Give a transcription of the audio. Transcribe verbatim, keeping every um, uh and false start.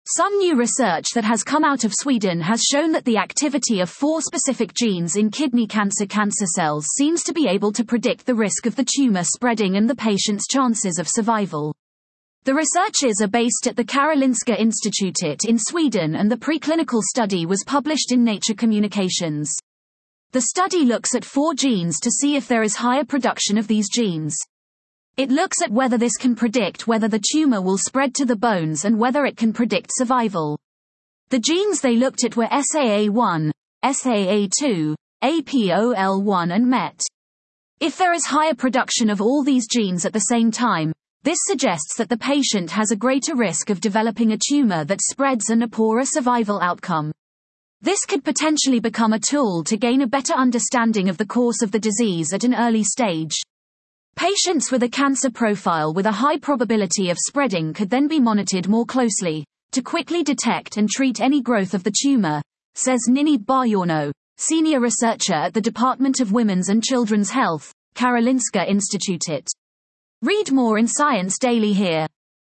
Some new research that has come out of Sweden has shown that the activity of four specific genes in kidney cancer cancer cells seems to be able to predict the risk of the tumor spreading and the patient's chances of survival. The researchers are based at the Karolinska Institutet in Sweden, and the preclinical study was published in Nature Communications. The study looks at four genes to see if there is higher production of these genes. It looks at whether this can predict whether the tumor will spread to the bones and whether it can predict survival. The genes they looked at were S A A one, S A A two, A P O L one and M E T. If there is higher production of all these genes at the same time, this suggests that the patient has a greater risk of developing a tumor that spreads and a poorer survival outcome. This could potentially become a tool to gain a better understanding of the course of the disease at an early stage. Patients with a cancer profile with a high probability of spreading could then be monitored more closely, to quickly detect and treat any growth of the tumor, says Ninni Bajorno, senior researcher at the Department of Women's and Children's Health, Karolinska Institutet. Read more in Science Daily here.